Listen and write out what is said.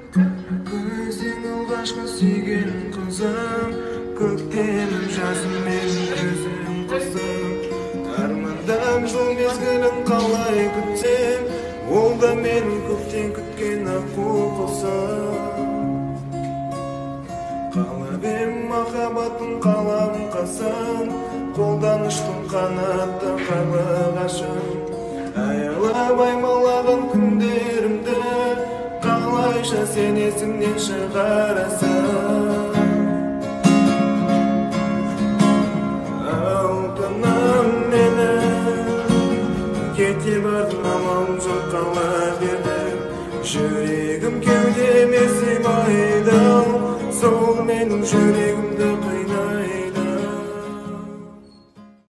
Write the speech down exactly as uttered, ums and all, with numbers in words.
Көзің алғашқы сүйген қызым, көктемім жазым менің көзім қызым. Армандам жыл мезгілін қалай күтсем, ол да менің көптен күткен аққу құсым. Қалап ем махаббаттың қалам қасын, қолданыштың қанатты қарлығашын. Аялап аймалаған күндерімді қалайша сен есіңнен шығарасың. Алтыным менің, кете бардым амалым жоқ қала бердім. Жүрегім кеудеме сыймайды, сол менің жүрегімді қинайды.